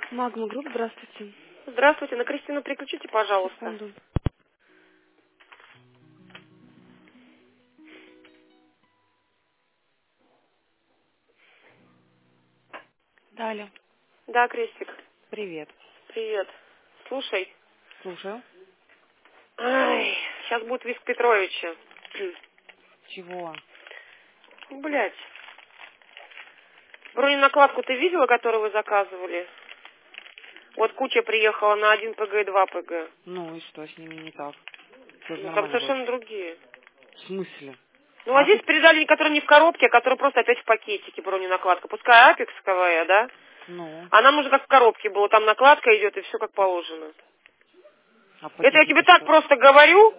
Магма Групп, здравствуйте. Здравствуйте, на Кристину переключите, пожалуйста. Секунду. Далее. Да, Кристик, Привет. привет. Слушай, Слушаю. сейчас будет визг Петровича. Чего? Блять. Броненакладку ты видела, которую вы заказывали? Вот куча приехала на 1 ПГ и 2 ПГ. Ну и что с ними не так? Все же Ну, там нормально было. совершенно другие. В смысле? Ну, а здесь Апекс? передали, которые не в коробке, а которые просто опять в пакетике броненакладка. Пускай апексковая, да? Ну, А нам уже как в коробке было. Там накладка идет и все как положено. а Это я тебе пакетики так что? просто говорю,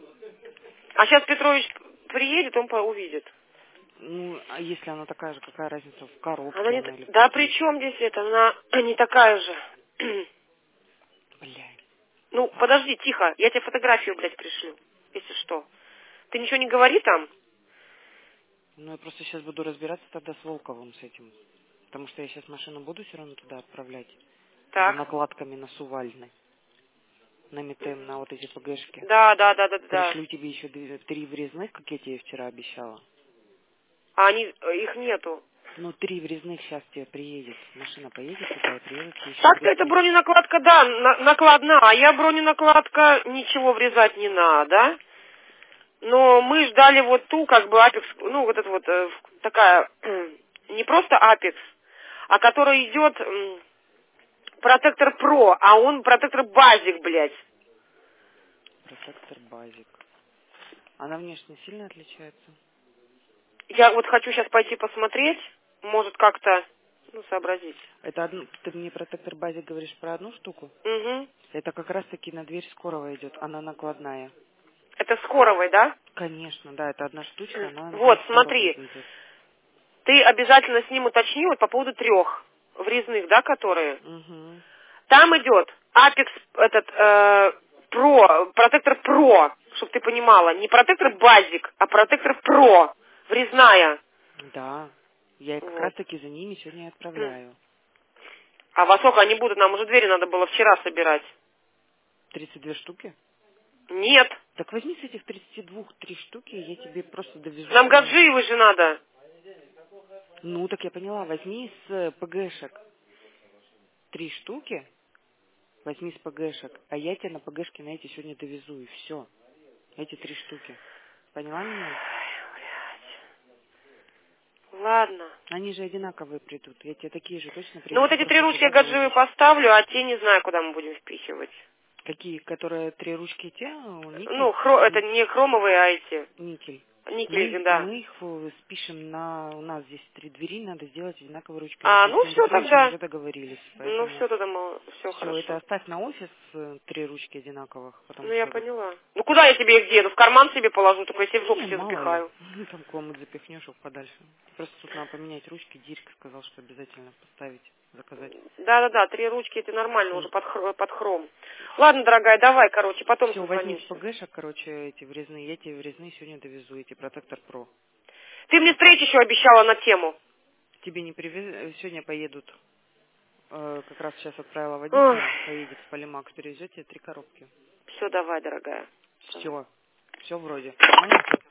а сейчас Петрович приедет, он увидит. Ну, а если она такая же, какая разница, в Она коробке не... она или в Да при пакете? чем здесь это? Она не такая же. Блядь. Ну, подожди, тихо. Я тебе фотографию, блядь, пришлю. Если что. Ты ничего не говори там? Ну, я просто сейчас буду разбираться тогда с Волковым с этим. Потому что я сейчас машину буду все равно туда отправлять. За Так. накладками на Сувальной. На Метем, на вот эти ПГшки. Да. Пришлю тебе еще 3 врезных, как я тебе вчера обещала. А они, их нету. Ну, 3 врезных сейчас тебе приедет. Машина поедет туда и приедут тебе еще Так-то 3. это броненакладка, да, накладна. А я броненакладка, ничего врезать не надо. Но мы ждали вот ту, как бы, апекс, ну, вот это вот, такая, не просто апекс, а которая идет протектор Про, а он протектор Базик, блядь. Протектор базик. Она внешне сильно отличается? Я вот хочу сейчас пойти посмотреть, может как-то, ну, сообразить. Это ты мне протектор базик говоришь про одну штуку? Угу. Это как раз таки на дверь скорого идет. Она накладная. Это скоровой, да? Конечно, да, это одна штучка, она на дверь Вот, скорого смотри, идет. ты обязательно с ним уточни вот по поводу 3 врезных, да, которые. Угу. Там идет Apex, этот, Pro, протектор Pro, чтобы ты понимала. Не протектор Basic, а протектор Pro, врезная. Да. Я как Вот. раз таки за ними сегодня и отправляю. А во сколько они будут? Нам уже двери надо было вчера собирать. 32 штуки? Нет. Так возьми с этих 32 3 штуки, и я тебе просто довезу Нам сюда. Гаджиевой же надо. Ну, так я поняла, возьми с ПГшек 3 штуки, возьми с ПГшек, а я тебе на ПГшке на эти сегодня довезу, и все. Эти 3 штуки. Поняла меня? Ладно. Они же одинаковые придут. Я тебе такие же точно Ну вот привезу, эти 3 просто ручки я сюда Гаджиевой довозишь. поставлю, а те не знаю, куда мы будем впихивать. Какие, которые 3 ручки те, никель? Ну, это не хромовые, а эти. Никель. Никель, да. Мы их спишем у нас здесь 3 двери, надо сделать одинаковой ручкой. Мы А, с ну Алексеем все Петровичем тогда. уже договорились, Ну поэтому все тогда, все все, это хорошо. оставь на офис 3 ручки одинаковых, потому Ну я что поняла. Ну куда я тебе их дену? В карман себе положу, только я себе в жопу не, себе мало ли. запихаю. Там куда-нибудь запихнешь их подальше. Просто тут надо поменять ручки. Дирк сказал, что обязательно поставить, заказать. Да, 3 ручки это нормально уже под хром. Ладно, дорогая, давай, короче, потом Все, возьми с созвонимся. ПГшек, короче, эти врезные. Я тебе врезные сегодня довезу, эти Протектор Про. Ты мне встреч еще обещала на тему. Тебе не привез... Сегодня поедут, как раз сейчас отправила Ой, водителя, поедет в Полимакс, перевезет тебе 3 коробки. все, давай, дорогая. Давай. Все вроде. Понял?